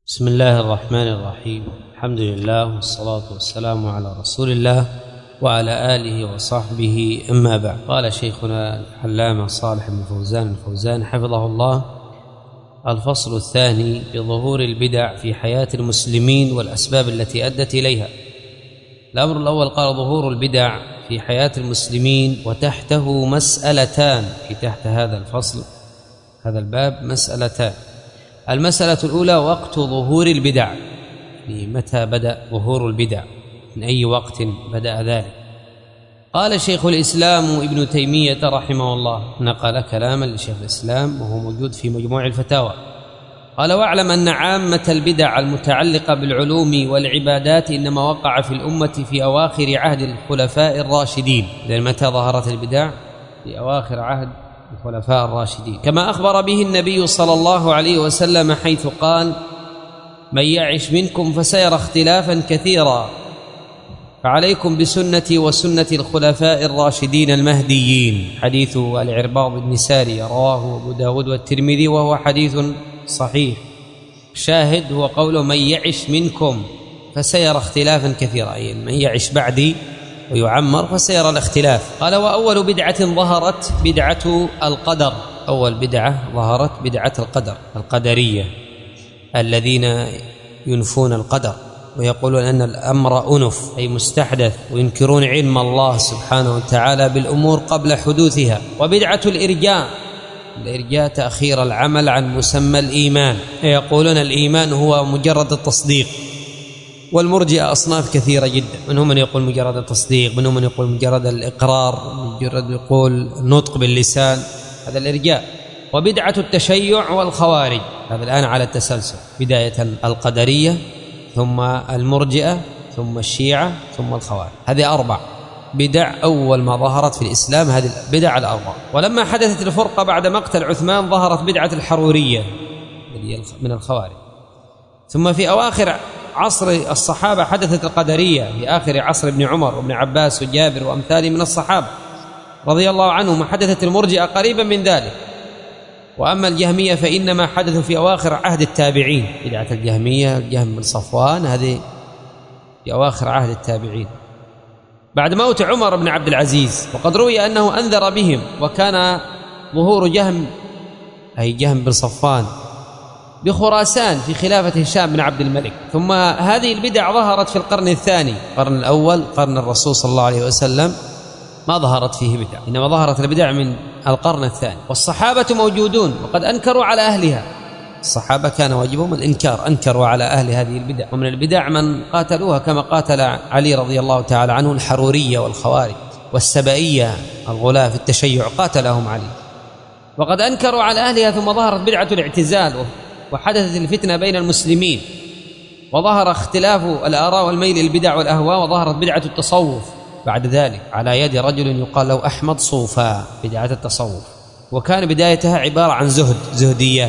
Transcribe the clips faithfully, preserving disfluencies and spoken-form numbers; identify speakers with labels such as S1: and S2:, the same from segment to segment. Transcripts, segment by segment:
S1: بسم الله الرحمن الرحيم. الحمد لله والصلاة والسلام على رسول الله وعلى آله وصحبه، أما بعد. قال شيخنا العلامة صالح بن فوزان الفوزان حفظه الله: الفصل الثاني بظهور البدع في حياة المسلمين والأسباب التي أدت إليها. الأمر الأول قال ظهور البدع في حياة المسلمين، وتحته مسألتان، في تحت هذا الفصل هذا الباب مسألتان. المسألة الأولى وقت ظهور البدع، يعني متى بدأ ظهور البدع، من أي وقت بدأ ذلك. قال شيخ الإسلام ابن تيمية رحمه الله، نقل كلاما لشيخ الإسلام وهو موجود في مجموع الفتاوى، قال: واعلم أن عامة البدع المتعلقة بالعلوم والعبادات إنما وقع في الأمة في أواخر عهد الخلفاء الراشدين. إذن متى ظهرت البدع؟ في أواخر عهد الخلفاء الراشدين، كما أخبر به النبي صلى الله عليه وسلم حيث قال: من يعش منكم فسيرى اختلافا كثيرا، فعليكم بسنتي وسنة الخلفاء الراشدين المهديين. حديث العرباض بن سارية رواه أبو داود والترمذي وهو حديث صحيح. شاهد هو قوله: من يعش منكم فسيرى اختلافا كثيرا، أي من يعش بعدي ويعمر فسيرى الاختلاف. قال: وأول بدعة ظهرت بدعة القدر. أول بدعة ظهرت بدعة القدر، القدرية الذين ينفون القدر ويقولون أن الأمر أنف، أي مستحدث، وينكرون علم الله سبحانه وتعالى بالأمور قبل حدوثها. وبدعة الإرجاء، الإرجاء تأخير العمل عن مسمى الإيمان، يقولون الإيمان هو مجرد التصديق. والمرجئة أصناف كثيرة جدا، منهم من يقول مجرد التصديق، منهم من يقول مجرد الإقرار، مجرد يقول نطق باللسان، هذا الإرجاء. وبدعة التشيع والخوارج، هذا الآن على التسلسل، بداية القدرية ثم المرجئة ثم الشيعة ثم الخوارج. هذه أربع بدع أول ما ظهرت في الإسلام، هذه البدع الأربع. ولما حدثت الفرقة بعد مقتل عثمان ظهرت بدعة الحرورية من الخوارج. ثم في أواخر عصر الصحابة حدثت القدرية، في آخر عصر ابن عمر وابن عباس وجابر وأمثاله من الصحابة رضي الله عنهم حدثت المرجئة قريبا من ذلك. وأما الجهمية فإنما حدثوا في أواخر عهد التابعين، بدعة الجهمية الجهم بن صفوان، هذه في أواخر عهد التابعين بعد موت عمر بن عبد العزيز. وقد روي أنه أنذر بهم، وكان ظهور جهم أي جهم بن صفوان بخراسان في خلافة هشام بن عبد الملك. ثم هذه البدع ظهرت في القرن الثاني، القرن الأول قرن الرسول صلى الله عليه وسلم ما ظهرت فيه بدع، إنما ظهرت البدع من القرن الثاني. والصحابة موجودون وقد أنكروا على أهلها، الصحابة كان واجبهم الإنكار، أنكروا على أهل هذه البدع. ومن البدع من قاتلوها كما قاتل علي رضي الله تعالى عنه الحرورية والخوارج والسبائية الغلاة في التشيع، قاتلهم علي. وقد أنكروا على أهلها. ثم ظهرت بدعة الاعتزال، وحدثت الفتنة بين المسلمين، وظهر اختلاف الآراء والميل البدع والأهواء، وظهرت بدعة التصوف بعد ذلك على يد رجل يقال له أحمد صوفا، بدعة التصوف. وكان بدايتها عبارة عن زهد، زهديات،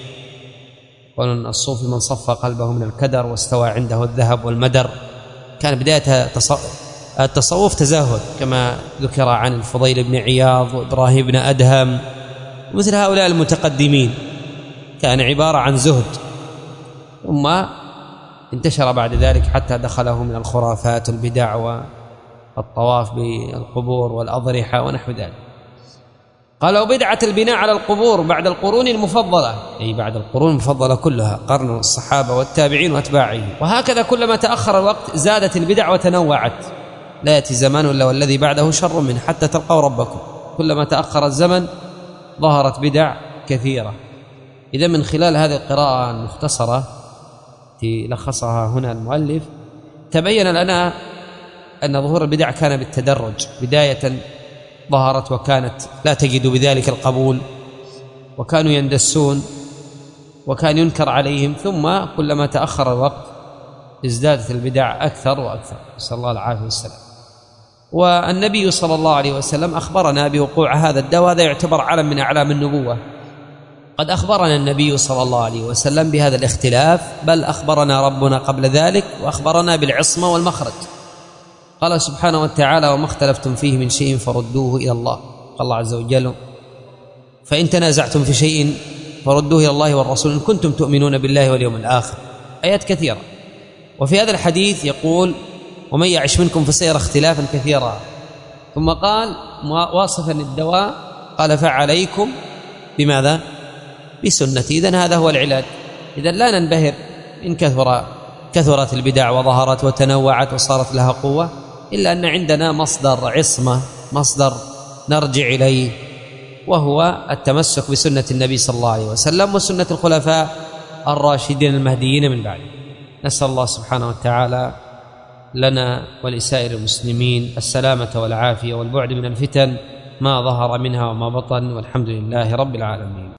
S1: وأن الصوفي من صفى قلبه من الكدر واستوى عنده الذهب والمدر. كان بدايتها التصوف تزاهد، كما ذكر عن الفضيل بن عياض وإبراهيم بن أدهم مثل هؤلاء المتقدمين، كان عبارة عن زهد. ثم انتشر بعد ذلك حتى دخله من الخرافات والبدع والطواف بالقبور والأضرحة ونحو ذلك. قالوا بدعة البناء على القبور بعد القرون المفضلة، أي بعد القرون المفضلة كلها، قرن الصحابة والتابعين وأتباعهم. وهكذا كلما تأخر الوقت زادت البدع وتنوعت، لا يأتي زمان إلا والذي بعده شر منه حتى تلقوا ربكم. كلما تأخر الزمن ظهرت بدع كثيرة. إذا من خلال هذه القراءة المختصرة التي لخصها هنا المؤلف تبين لنا أن ظهور البدع كان بالتدرج. بداية ظهرت وكانت لا تجد بذلك القبول، وكانوا يندسون وكان ينكر عليهم، ثم كلما تأخر الوقت ازدادت البدع أكثر وأكثر، نسأل الله العافية والسلام. والنبي صلى الله عليه وسلم أخبرنا بوقوع هذا الداء، وهذا يعتبر علم من أعلام النبوة. قد أخبرنا النبي صلى الله عليه وسلم بهذا الاختلاف، بل أخبرنا ربنا قبل ذلك، وأخبرنا بالعصمة والمخرج. قال سبحانه وتعالى: وما اختلفتم فيه من شيء فردوه إلى الله. قال الله عز وجل: فإن تنازعتم في شيء فردوه إلى الله والرسول إن كنتم تؤمنون بالله واليوم الآخر. آيات كثيرة. وفي هذا الحديث يقول ومن يعش منكم فسيرى اختلافا كثيرا، ثم قال واصفا الدواء قال فعليكم بماذا؟ بسنتي. إذن هذا هو العلاج. إذن لا ننبهر إن كثر كثرت البدع وظهرت وتنوعت وصارت لها قوة، إلا أن عندنا مصدر عصمة، مصدر نرجع إليه، وهو التمسك بسنة النبي صلى الله عليه وسلم وسنة الخلفاء الراشدين المهديين من بعده. نسأل الله سبحانه وتعالى لنا ولسائر المسلمين السلامة والعافية والبعد من الفتن ما ظهر منها وما بطن، والحمد لله رب العالمين.